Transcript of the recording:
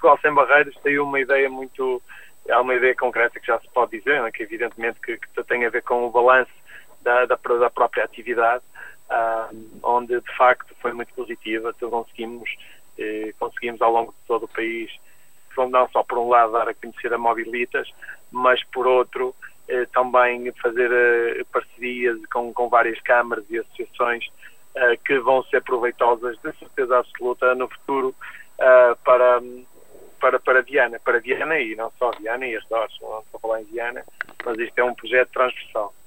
Portugal Sem Barreiras tem uma ideia há uma ideia concreta que já se pode dizer, né, que evidentemente que tem a ver com o balanço da própria atividade, onde de facto foi muito positiva. Então conseguimos ao longo de todo o país, não só por um lado dar a conhecer a Mobilitas, mas por outro também fazer parcerias com várias câmaras e associações que vão ser proveitosas, de certeza absoluta, no futuro para Viana e não só Viana e as Dores, não estou a falar em Viana, mas isto é um projeto transversal.